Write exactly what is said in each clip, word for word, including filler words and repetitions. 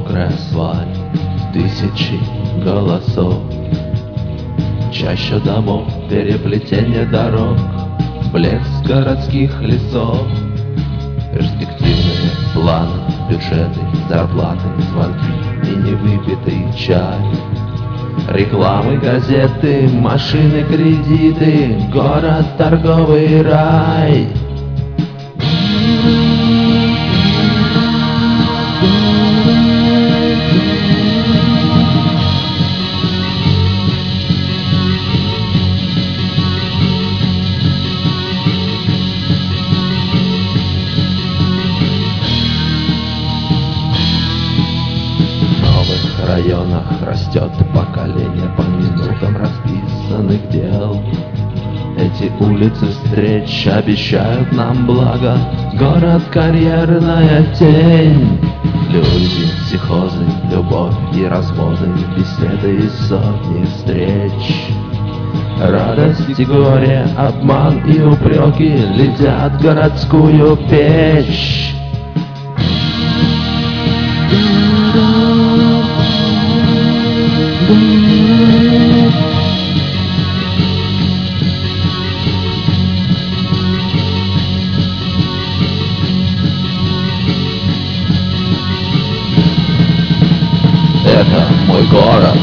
мокрый асфальт, тысячи голосов, чаща домов, переплетение дорог, блеск городских лесов, перспективные планы, бюджеты, зарплаты, звонки и невыпитый чай, рекламы, газеты, машины, кредиты, город, торговый рай. В районах растет поколение по минутам расписанных дел. Эти улицы встреч обещают нам благо, город карьерная тень. Люди, психозы, любовь и разводы, беседы и сотни встреч. Радость и горе, обман и упреки летят в городскую печь. Это мой город.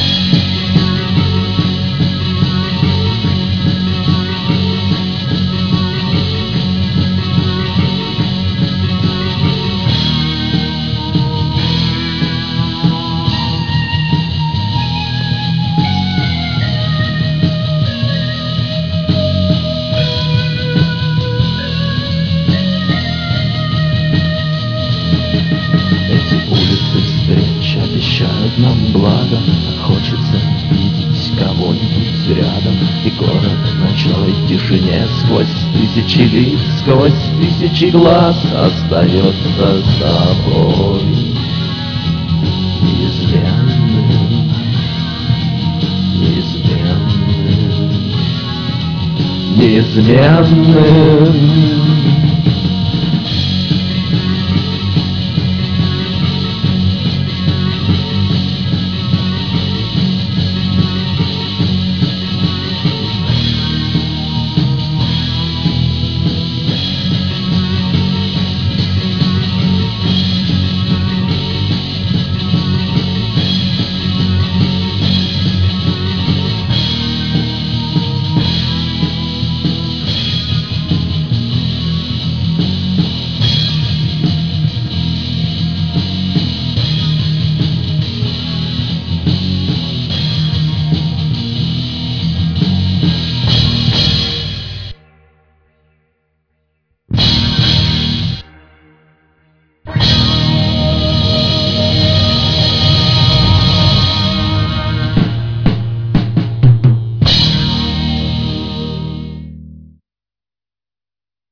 Обещают нам благо, хочется видеть кого-нибудь рядом. И город в ночной тишине сквозь тысячи лиц, сквозь тысячи глаз остается собой неизменным, неизменным, неизменным.